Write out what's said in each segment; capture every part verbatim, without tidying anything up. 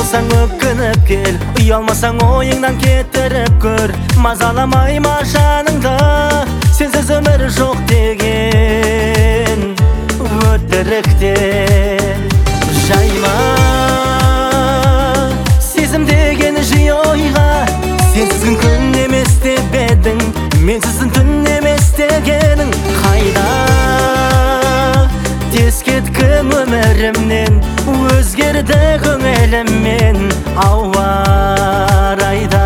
Uyalmasang ökkünüp gel, uyalmasang oyыңdan кетіріп көр. Мазаламайма жаныңда, сенсіз өмір жоқ деген өтірікте. Жайма сезім деген жиі ойға, сенсізгін күн емес деп едің, менсізін түн емес дегенің қайда? Тез кеткім өмірімнен, өзгерді көңіліммен ауа райда.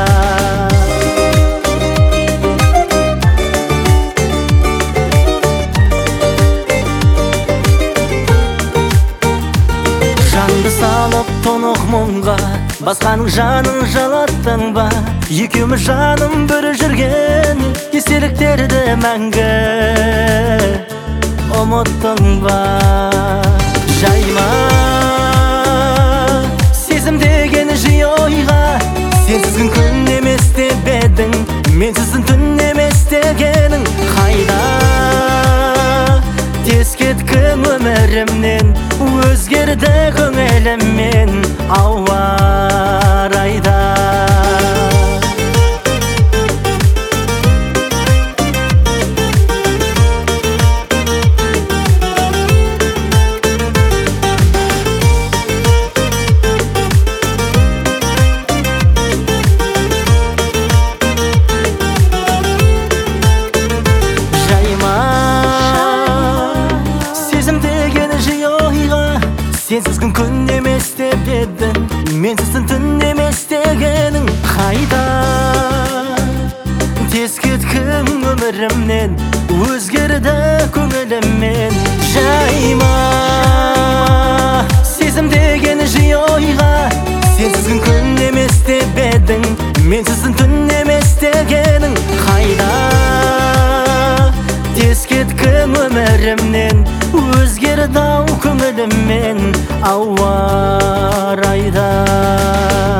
Жанды салып тоңық мұңға, басқаның жанын жалаттың ба? Екеуміз жаным бір жүрген естеліктерді мәңгі ұмыттың ба? Жайма сезім деген жиі ойға, сенсізгін күн емес деп едің, менсізін түн емес дегенің қайда? Тез кеткім өмірімнен, өзгерді көңіліммен ауа райда. Сенсізгін күн емес деп едің, менсізін түн емес дегенің қайда? Тез кеткім өмірімнен, өзгерді көңіліммен. Жайма сезім деген жиі ойға, сенсізгін күн емес деп едің, менсізін түн емес дегенің қайда? Тез кеткім өмірімнен, өзгерді ау көңіліммен ауа райда.